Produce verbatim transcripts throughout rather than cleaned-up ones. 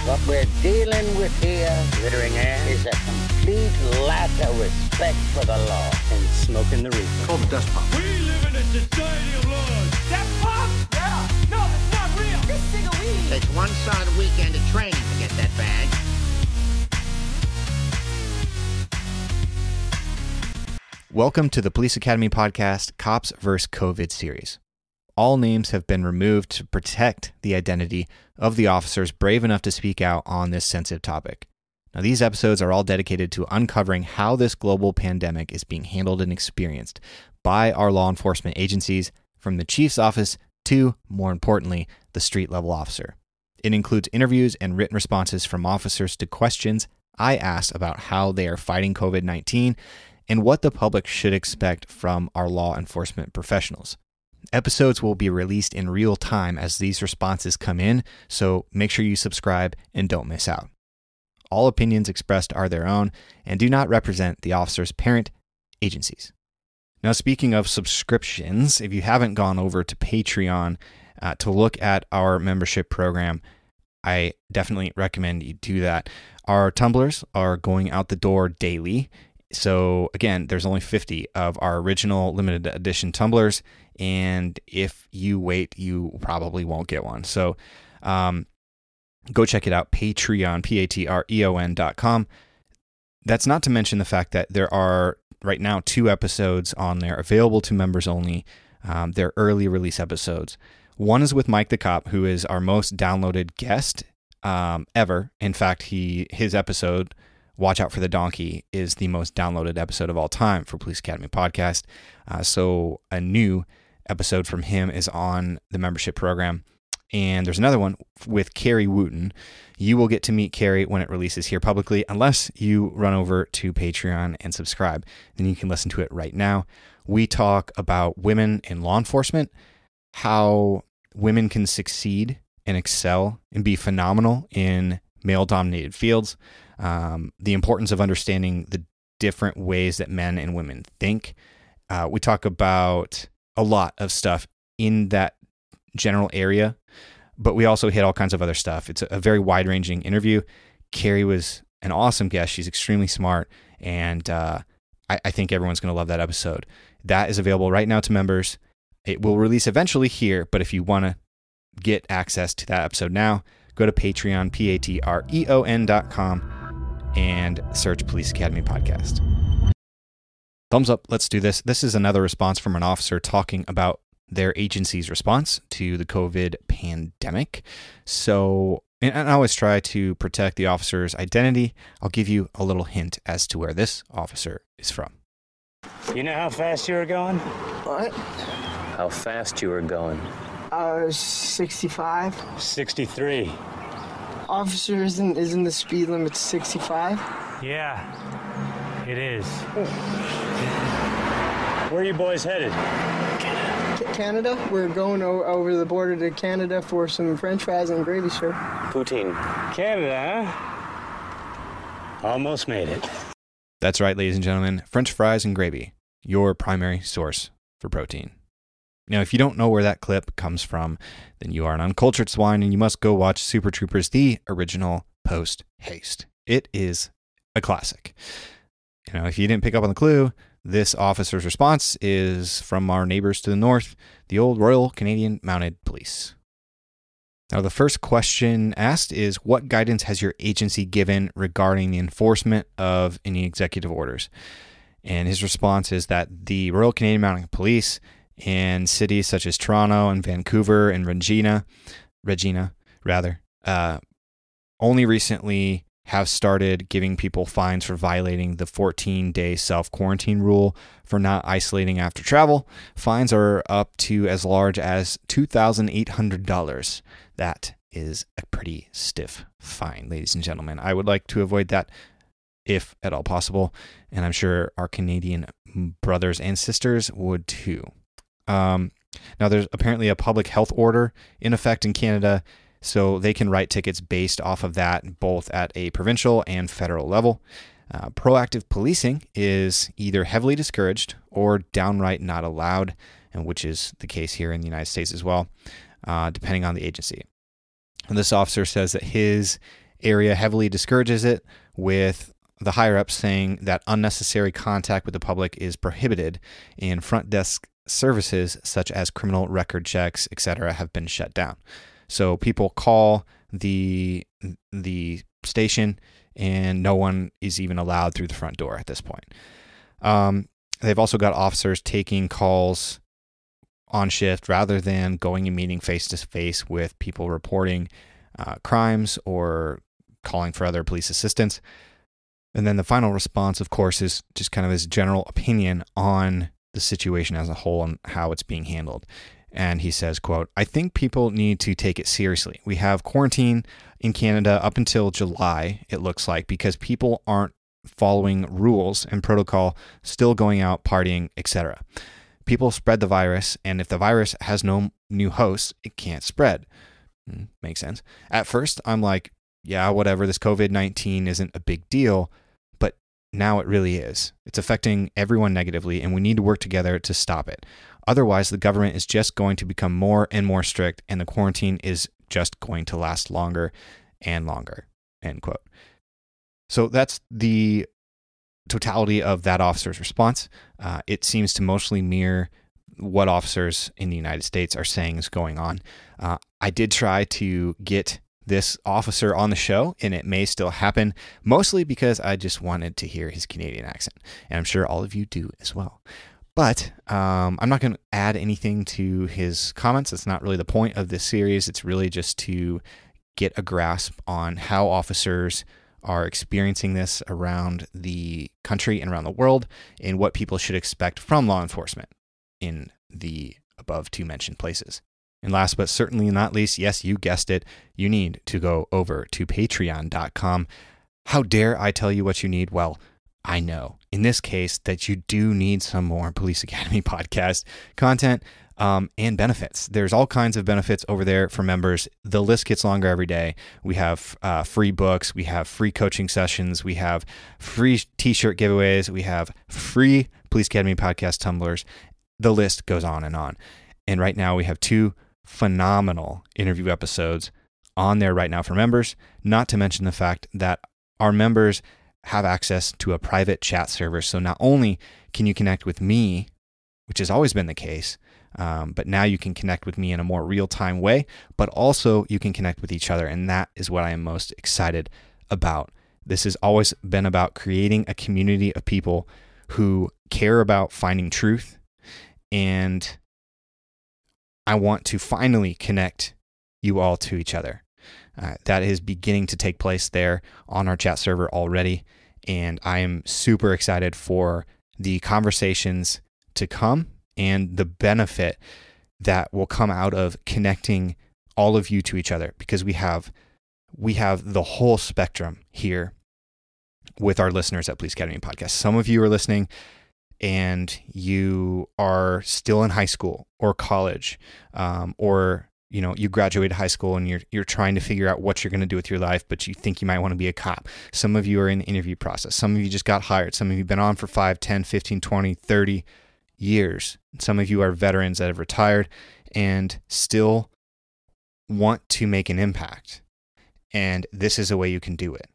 What we're dealing with here, Glittering Air, is a complete lack of respect for the law. And smoking the reefer. Called the dust pump. We live in a society of laws. That pump? Yeah. No, that's not real. This cig of weed. Takes one solid weekend of training to get that bag. Welcome to the Police Academy podcast, Cops versus. COVID series. All names have been removed to protect the identity of the officers brave enough to speak out on this sensitive topic. Now, these episodes are all dedicated to uncovering how this global pandemic is being handled and experienced by our law enforcement agencies, from the chief's office to, more importantly, the street level officer. It includes interviews and written responses from officers to questions I asked about how they are fighting covid nineteen and what the public should expect from our law enforcement professionals. Episodes will be released in real time as these responses come in, so make sure you subscribe and don't miss out. All opinions expressed are their own and do not represent the officer's parent agencies. Now, speaking of subscriptions, if you haven't gone over to Patreon uh, to look at our membership program, I definitely recommend you do that. Our tumblers are going out the door daily. So again, there's only fifty of our original limited edition tumblers, and if you wait, you probably won't get one. So um, go check it out, Patreon, P A T R E O N dot com. That's not to mention the fact that there are right now two episodes on there available to members only. Um, they're early release episodes. One is with Mike the Cop, who is our most downloaded guest um, ever. In fact, he his episode, Watch Out for the Donkey, is the most downloaded episode of all time for Police Academy Podcast. Uh, so a new episode from him is on the membership program. And there's another one with Carrie Wooten. You will get to meet Carrie when it releases here publicly, unless you run over to Patreon and subscribe. Then you can listen to it right now. We talk about women in law enforcement, how women can succeed and excel and be phenomenal in male-dominated fields. Um, the importance of understanding the different ways that men and women think. Uh, we talk about a lot of stuff in that general area, but we also hit all kinds of other stuff. It's a, a very wide-ranging interview. Carrie was an awesome guest. She's extremely smart, and uh, I, I think everyone's going to love that episode. That is available right now to members. It will release eventually here, but if you want to get access to that episode now, go to Patreon, P A T R E O N dot com, and search Police Academy Podcast. Thumbs up, let's do this. This is another response from an officer talking about their agency's response to the COVID pandemic. So, and I always try to protect the officer's identity. I'll give you a little hint as to where this officer is from. You know how fast you were going? What? How fast you were going? Uh, sixty-five. sixty-three. Officer, isn't, isn't the speed limit sixty-five? Yeah, it is. Where are you boys headed? C- Canada? We're going o- over the border to Canada for some french fries and gravy, sir. Poutine. Canada, huh? Almost made it. That's right, ladies and gentlemen. French fries and gravy, your primary source for protein. Now, if you don't know where that clip comes from, then you are an uncultured swine and you must go watch Super Troopers, the original post haste. It is a classic. You know, if you didn't pick up on the clue, this officer's response is from our neighbors to the north, the old Royal Canadian Mounted Police. Now, the first question asked is, what guidance has your agency given regarding the enforcement of any executive orders? And his response is that the Royal Canadian Mounted Police in cities such as Toronto and Vancouver and Regina, Regina rather, uh, only recently have started giving people fines for violating the fourteen-day self-quarantine rule for not isolating after travel. Fines are up to as large as two thousand eight hundred dollars. That is a pretty stiff fine, ladies and gentlemen. I would like to avoid that if at all possible, and I'm sure our Canadian brothers and sisters would too. Um, now, there's apparently a public health order in effect in Canada, so they can write tickets based off of that, both at a provincial and federal level. Uh, proactive policing is either heavily discouraged or downright not allowed, and which is the case here in the United States as well, uh, depending on the agency. And this officer says that his area heavily discourages it, with the higher-ups saying that unnecessary contact with the public is prohibited, and front desk services such as criminal record checks, et cetera, have been shut down. So people call the the station, and no one is even allowed through the front door at this point. Um, they've also got officers taking calls on shift rather than going and meeting face-to-face with people reporting uh, crimes or calling for other police assistance. And then the final response, of course, is just kind of his general opinion on the situation as a whole and how it's being handled. And he says, quote, "I think people need to take it seriously. We have quarantine in Canada up until July, it looks like, because people aren't following rules and protocol, still going out, partying, et cetera. People spread the virus, and if the virus has no new hosts, it can't spread." Mm, makes sense. At first, I'm like, yeah, whatever, this covid nineteen isn't a big deal. Now it really is. It's affecting everyone negatively, and we need to work together to stop it. Otherwise, the government is just going to become more and more strict, and the quarantine is just going to last longer and longer, end quote. So that's the totality of that officer's response. Uh, it seems to mostly mirror what officers in the United States are saying is going on. Uh, I did try to get this officer on the show, and it may still happen, mostly because I just wanted to hear his Canadian accent, and I'm sure all of you do as well. But um, I'm not going to add anything to his comments. That's not really the point of this series. It's really just to get a grasp on how officers are experiencing this around the country and around the world, and what people should expect from law enforcement in the above two mentioned places. And last but certainly not least, yes, you guessed it, you need to go over to patreon dot com. How dare I tell you what you need? Well, I know in this case that you do need some more Police Academy podcast content um, and benefits. There's all kinds of benefits over there for members. The list gets longer every day. We have uh, free books. We have free coaching sessions. We have free t-shirt giveaways. We have free Police Academy podcast tumblers. The list goes on and on. And right now we have two phenomenal interview episodes on there right now for members, not to mention the fact that our members have access to a private chat server. So not only can you connect with me, which has always been the case, um, but now you can connect with me in a more real-time way, but also you can connect with each other. And that is what I am most excited about. This has always been about creating a community of people who care about finding truth, and I want to finally connect you all to each other. Uh, that is beginning to take place there on our chat server already, and I am super excited for the conversations to come and the benefit that will come out of connecting all of you to each other, because we have we have the whole spectrum here with our listeners at Police Academy Podcast. Some of you are listening and you are still in high school or college, um, or you know you graduated high school and you're you're trying to figure out what you're going to do with your life, but you think you might want to be a cop. Some of you are in the interview process. Some of you just got hired. Some of you have been on for five, ten, fifteen, twenty, thirty years. Some of you are veterans that have retired and still want to make an impact. And this is a way you can do it.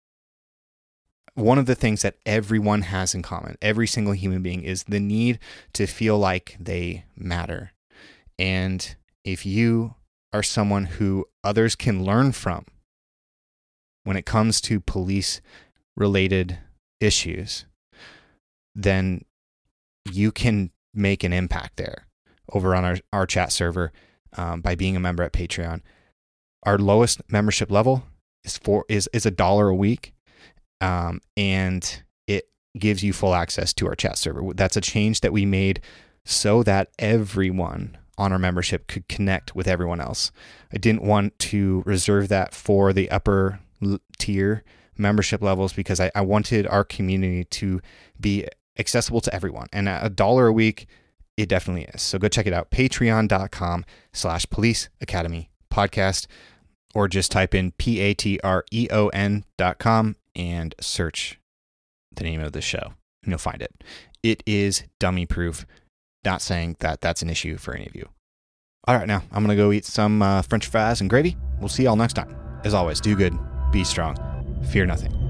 One of the things that everyone has in common, every single human being, is the need to feel like they matter. And if you are someone who others can learn from when it comes to police-related issues, then you can make an impact there over on our, our chat server um, by being a member at Patreon. Our lowest membership level is for is is a dollar a week. Um, and it gives you full access to our chat server. That's a change that we made so that everyone on our membership could connect with everyone else. I didn't want to reserve that for the upper tier membership levels because I, I wanted our community to be accessible to everyone. And at a dollar a week, it definitely is. So go check it out. Patreon dot com slash Police Academy Podcast, or just type in P A T R E O N dot com and search the name of the show, and you'll find it. It is dummy proof. Not saying that that's an issue for any of you. All right, now I'm going to go eat some uh, French fries and gravy. We'll see y'all next time. As always, do good, be be strong. Fear nothing.